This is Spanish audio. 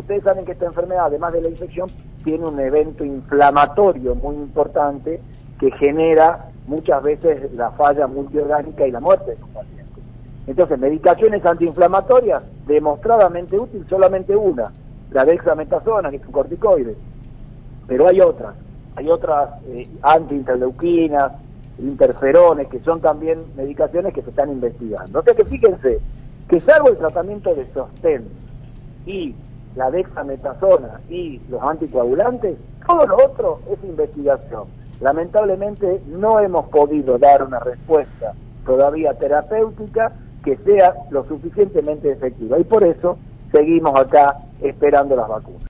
ustedes saben que esta enfermedad, además de la infección, tiene un evento inflamatorio muy importante que genera muchas veces la falla multiorgánica y la muerte de los pacientes. Entonces, medicaciones antiinflamatorias, demostradamente útil, solamente una, la dexametasona, que es un corticoide, pero hay otras antiinterleuquinas, interferones, que son también medicaciones que se están investigando. O sea que fíjense que salvo el tratamiento de sostén y la dexametasona y los anticoagulantes, todo lo otro es investigación. Lamentablemente no hemos podido dar una respuesta todavía terapéutica que sea lo suficientemente efectiva y por eso seguimos acá esperando las vacunas.